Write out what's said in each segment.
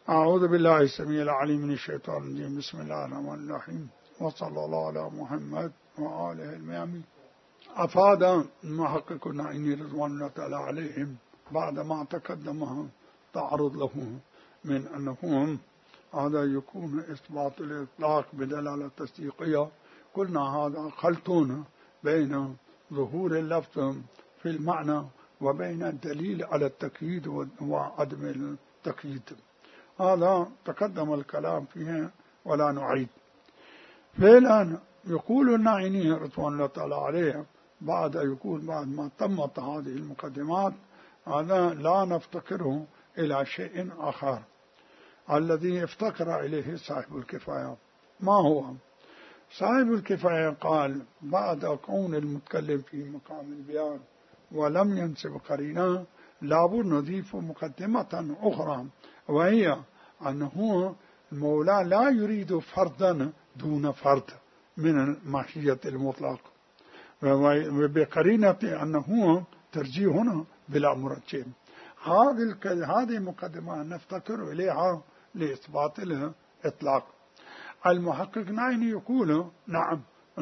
أعوذ بالله السميع العليم من الشيطان الرجيم. بسم الله الرحمن الرحيم، وصلى الله على محمد وآله الميامين. أفاد المحقق النعيمي رضوان الله تعالى عليهم بعد ما تقدم تعرض له من أنهم هذا يكون إثبات الإطلاق بدلالة تصديقية. قلنا هذا خلط بين ظهور اللفظ في المعنى وبين الدليل على التقييد وعدم التقييد. هذا تقدم الكلام فيه ولا نعيد. فعلا يقول النعيمي رضوان الله تعالى عليه بعد ما تمت هذه المقدمات، هذا لا نفتكره إلى شيء آخر الذي افتكر إليه صاحب الكفاية. ما هو صاحب الكفاية؟ قال بعد كون المتكلم في مقام البيان ولم ينسب قرينة، لابد نضيف مقدمة أخرى، وهي أنه المولى لا يريد فردا دون فرد من الماهية المطلق، وبقرينة أنه ترجيح هنا بلا مرجح. هذه مقدمة نفتكر إليها لإثبات الإطلاق. المحقق نعيمي يقول نعم،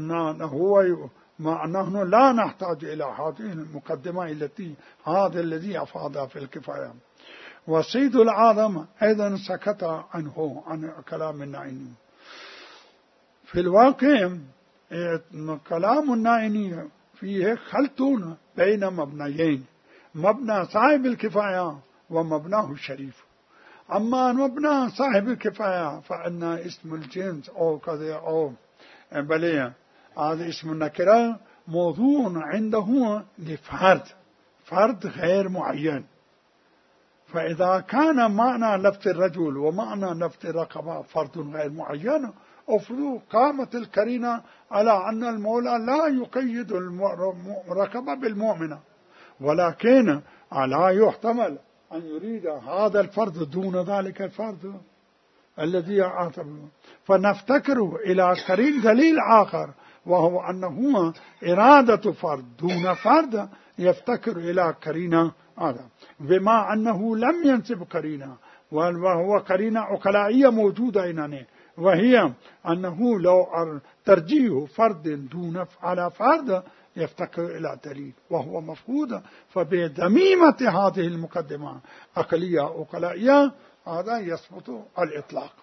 نحن لا نحتاج إلى هذه المقدمة التي هذا الذي أفاد في الكفاية. وسيد العالم أيضا سكت عنه عن كلام النعيمي. في الواقع كلام النعيمي فيه خلط بين مبنيين، مبنى صاحب الكفاية ومبناه الشريف. أما مبنى صاحب الكفاية فإن اسم الجنس أو كذا أو بليه هذا اسم النكرة موضوع عنده فرد غير معين. فإذا كان معنى لفظ الرجل ومعنى لفظ الرقبة فرد غير معين، أفرض قامت الكرينة على أن المولى لا يقيد الرقبة بالمؤمنة، ولكن لا يحتمل أن يريد هذا الفرد دون ذلك الفرد الذي يعاتب. فنفتكر إلى قرين دليل آخر، وهو أنه إرادة فرد دون فرد، يفتكر إلى قرينة هذا، بما أنه لم ينسب قرينة، وهو قرينة عقلائية موجودة هنا، وهي أنه لو ترجيه فرد دون على فرد يفتكر إلى دليل وهو مفقود. فبدميمة هذه المقدمة عقلية عقلائية هذا يثبت الإطلاق.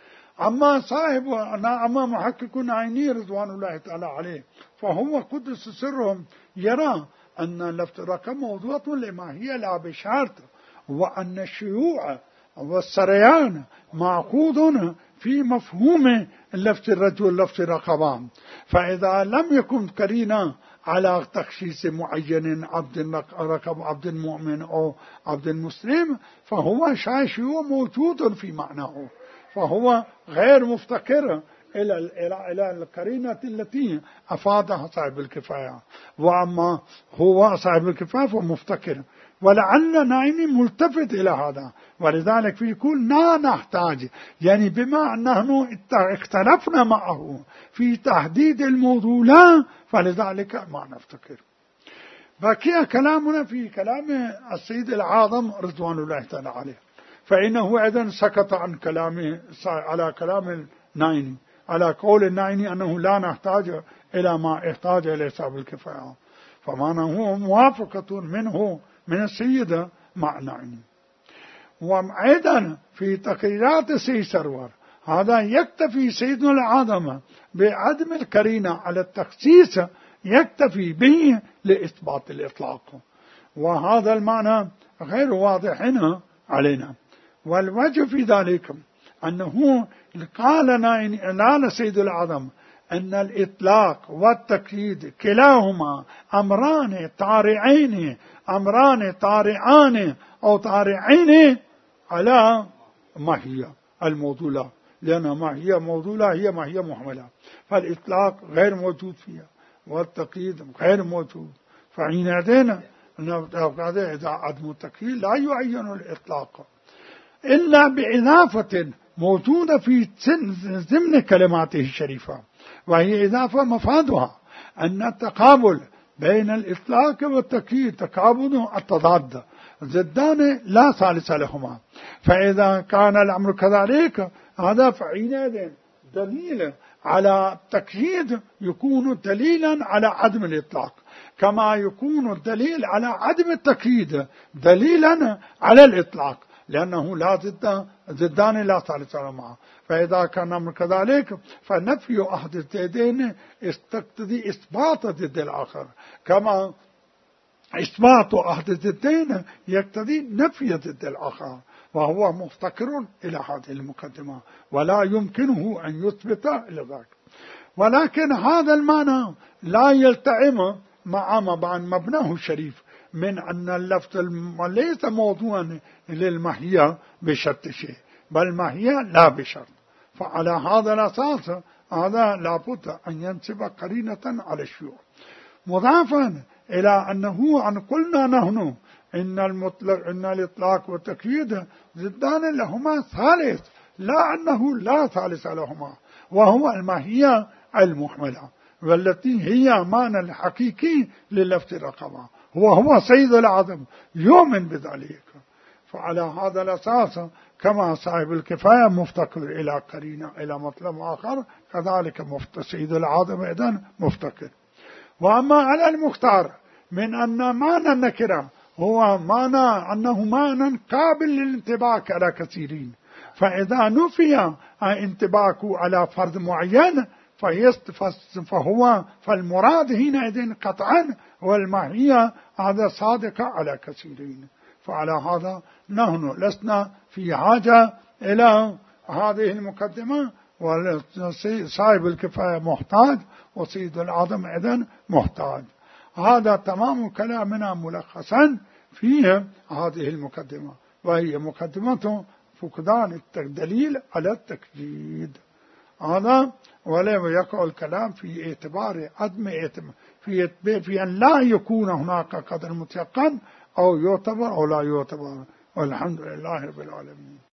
أما محقق نعيمي رضوان الله تعالى عليه فهو قدس سرهم يرى أن لفظ الرقم موضوع لما هي لا بشرط، وأن الشيوع والسريان معقود في مفهوم لفظ الرجل لفظ الرقبان. فإذا لم يكن قرينة على تخصيص معين عبد مؤمن أو عبد مسلم، فهو شيوع موجود في معناه، فهو غير مفتكر إلى القرينة التي أفادها صاحب الكفاية. وأما هو صاحب الكفاية فمفتكر، ولعل نعيمي ملتفت إلى هذا، ولذلك في يقول لا نحتاج، يعني بما أنه اختلفنا معه في تحديد الموضوع لا، فلذلك ما نفتكر. بقي كلامنا في كلام السيد العاظم رضوان الله تعالى عليه، فإنه أيضا سكت عن كلامه على كلام النعيمي، على قول النعيمي أنه لا نحتاج إلى ما احتاج إليه صاحب الكفاية، فمعناه موافقة منه من السيد مع نعيمي. وأيضا في تقريرات السيد سرور هذا يكتفي سيدنا العاظم بعدم القرينة على التخصيص، يكتفي به لإثبات الإطلاق، وهذا المعنى غير واضح هنا علينا. والوجه في ذلك أنه قال سيد العاظم أن الإطلاق والتقييد كلاهما أمران طارئان أو طارئين على ماهية الموضوع، لأن ماهية موضوع هي ماهية محملة، فالإطلاق غير موجود فيها والتقييد غير موجود. فحينئذ إذا عدم التقييد لا يعين الإطلاق إلا بإضافة موجودة في ضمن كلماته الشريفة، وهي إضافة مفادها أن التقابل بين الإطلاق والتقييد تقابل التضاد، ضدان لا ثالث لهما. فإذا كان الأمر كذلك هذا فحينئذ دليل على التقييد يكون دليلا على عدم الإطلاق، كما يكون الدليل على عدم التقييد دليلا على الإطلاق، لأنه لا ضدان لا ثالث لهما. فإذا كان الأمر كذلك فنفي أحد الضدين يقتضي إثبات ضد الآخر، كما إثبات أحد الضدين يقتضي نفي ضد الآخر، وهو مفتقر إلى هذه المقدمة ولا يمكنه أن يثبت إلى ذلك. ولكن هذا المعنى لا يلتئم مع مبناه الشريف من أن اللفظ ليس موضوعا للماهية بشرط شيء، بل ماهية لا بشرط. فعلى هذا الأساس هذا لابد أن ينسب قرينة على الشيوع، مضافا إلى أنه أن قلنا نحن إن الإطلاق والتقييد ضدان لهما ثالث، لا أنه لا ثالث لهما، وهو الماهية المحملة، والتي هي معنى الحقيقي للفظ الرقبة، هو سيد العدم يؤمن بذلك. فعلى هذا الأساس كما صاحب الكفاية مفتقر إلى قرينة إلى مطلب آخر، كذلك سيد العدم إذن مفتقر. وأما على المختار من أن معنى النكرة هو معنى أنه معنى قابل للانطباق على كثيرين، فإذا نفي انطباقه على فرد معين فالمراد هنا قطعا والماهية هذا صادق على كثيرين. فعلى هذا نحن لسنا في حاجة إلى هذه المقدمة، وصاحب الكفاية محتاج وسيد العظم إذن محتاج. هذا تمام كلامنا ملخصا في هذه المقدمة، وهي مقدمة فقدان الدليل على التقييد. هذا ولا يقع الكلام في اعتبار عدم في أن لا يكون هناك قدر متيقن أو يعتبر أو لا يعتبر. والحمد لله رب العالمين.